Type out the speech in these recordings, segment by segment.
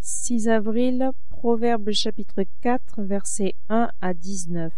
6 avril, Proverbe chapitre 4, versets 1 à 19.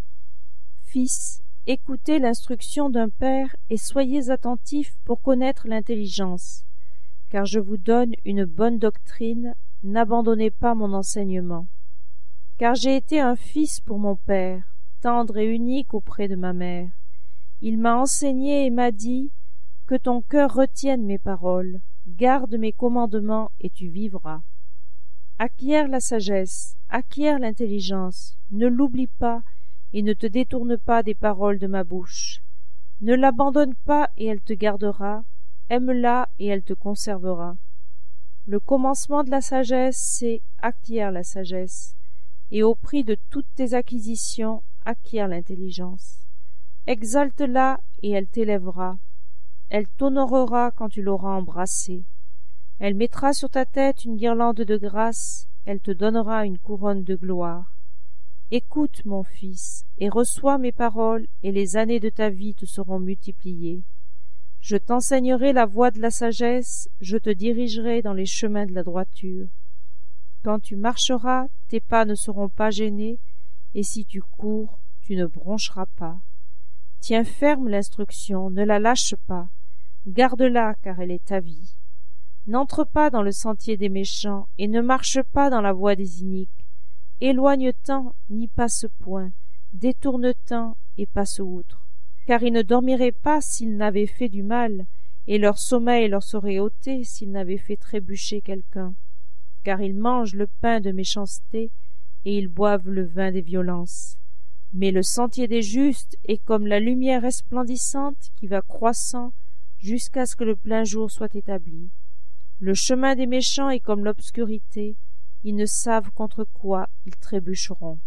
Fils, écoutez l'instruction d'un père et soyez attentifs pour connaître l'intelligence. Car je vous donne une bonne doctrine, n'abandonnez pas mon enseignement. Car j'ai été un fils pour mon père, tendre et unique auprès de ma mère. Il m'a enseigné et m'a dit, que ton cœur retienne mes paroles, garde mes commandements et tu vivras. Acquiert la sagesse, acquiert l'intelligence, ne l'oublie pas et ne te détourne pas des paroles de ma bouche. Ne l'abandonne pas et elle te gardera, aime-la et elle te conservera. Le commencement de la sagesse, c'est acquiert la sagesse, et au prix de toutes tes acquisitions, acquiert l'intelligence. Exalte-la et elle t'élèvera. Elle t'honorera quand tu l'auras embrassée. Elle mettra sur ta tête une guirlande de grâce, elle te donnera une couronne de gloire. Écoute, mon fils, et reçois mes paroles, et les années de ta vie te seront multipliées. Je t'enseignerai la voie de la sagesse, je te dirigerai dans les chemins de la droiture. Quand tu marcheras, tes pas ne seront pas gênés, et si tu cours, tu ne broncheras pas. Tiens ferme l'instruction, ne la lâche pas, garde-la car elle est ta vie. N'entre pas dans le sentier des méchants, et ne marche pas dans la voie des iniques. Éloigne-t'en, n'y passe point, détourne-t'en et passe outre. Car ils ne dormiraient pas s'ils n'avaient fait du mal, et leur sommeil leur serait ôté s'ils n'avaient fait trébucher quelqu'un. Car ils mangent le pain de méchanceté, et ils boivent le vin des violences. Mais le sentier des justes est comme la lumière resplendissante qui va croissant jusqu'à ce que le plein jour soit établi. Le chemin des méchants est comme l'obscurité, ils ne savent contre quoi ils trébucheront.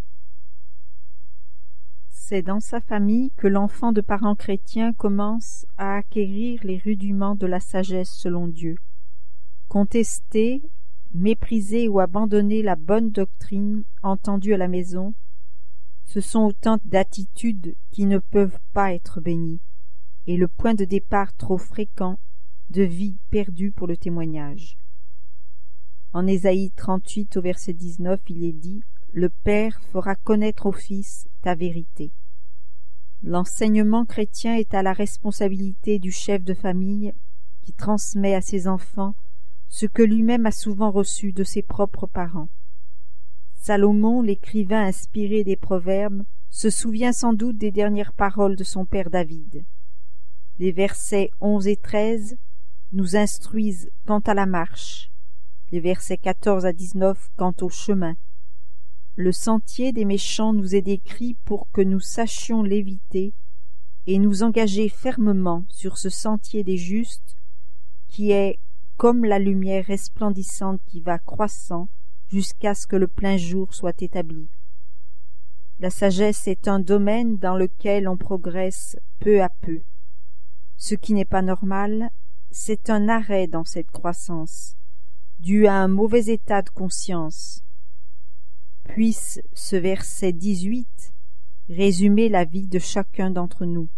C'est dans sa famille que l'enfant de parents chrétiens commence à acquérir les rudiments de la sagesse selon Dieu. Contester, mépriser ou abandonner la bonne doctrine entendue à la maison, ce sont autant d'attitudes qui ne peuvent pas être bénies, et le point de départ trop fréquent de vie perdue pour le témoignage. En Ésaïe 38 au verset 19, il est dit « Le Père fera connaître au Fils ta vérité ». L'enseignement chrétien est à la responsabilité du chef de famille qui transmet à ses enfants ce que lui-même a souvent reçu de ses propres parents. Salomon, l'écrivain inspiré des Proverbes, se souvient sans doute des dernières paroles de son père David. Les versets 11 et 13 nous instruisent quant à la marche, les versets 14 à 19 quant au chemin. Le sentier des méchants nous est décrit pour que nous sachions l'éviter et nous engager fermement sur ce sentier des justes qui est comme la lumière resplendissante qui va croissant jusqu'à ce que le plein jour soit établi. La sagesse est un domaine dans lequel on progresse peu à peu. Ce qui n'est pas normal, c'est un arrêt dans cette croissance, dû à un mauvais état de conscience. Puisse ce verset 18 résumer la vie de chacun d'entre nous.